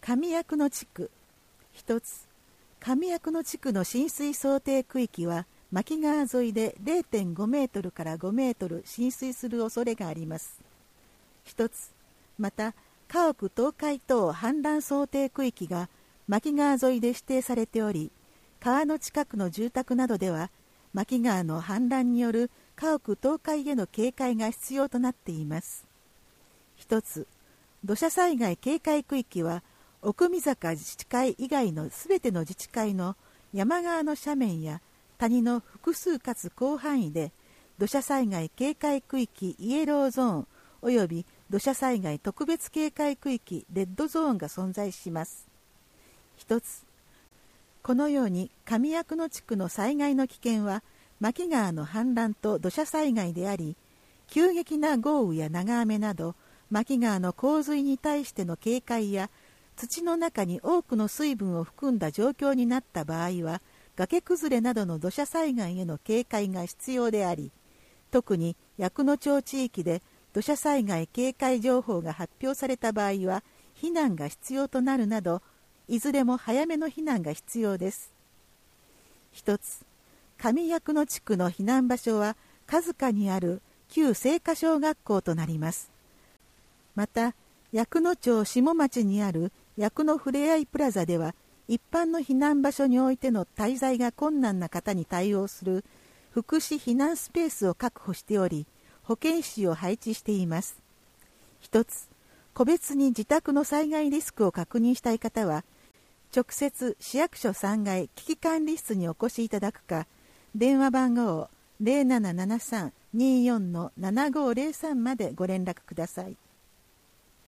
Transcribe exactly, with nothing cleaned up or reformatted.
上薬野地区。一つ、上薬野地区の浸水想定区域は牧川沿いで れいてんご メートルからごメートル浸水する恐れがあります。一つ、また家屋倒壊等氾濫想定区域が牧川沿いで指定されており、川の近くの住宅などでは牧川の氾濫による家屋倒壊への警戒が必要となっています。一つ、土砂災害警戒区域は奥見坂自治会以外のすべての自治会の山側の斜面や谷の複数かつ広範囲で土砂災害警戒区域イエローゾーンおよび土砂災害特別警戒区域レッドゾーンが存在します。一つ、このように上薬野地区の災害の危険は牧川の氾濫と土砂災害であり、急激な豪雨や長雨など牧川の洪水に対しての警戒や土の中に多くの水分を含んだ状況になった場合は崖崩れなどの土砂災害への警戒が必要であり、特に薬野町地域で土砂災害警戒情報が発表された場合は避難が必要となるなど、いずれも早めの避難が必要です。一つ、上薬野地区の避難場所は数かにある旧精華小学校となります。また薬野町下町にある薬野ふれあいプラザでは、一般の避難場所においての滞在が困難な方に対応する福祉避難スペースを確保しており、保健師を配置しています。一つ、個別に自宅の災害リスクを確認したい方は、直接市役所さんがい危機管理室にお越しいただくか、電話番号 ゼロななななさん にーよん ななごーゼロさん までご連絡ください。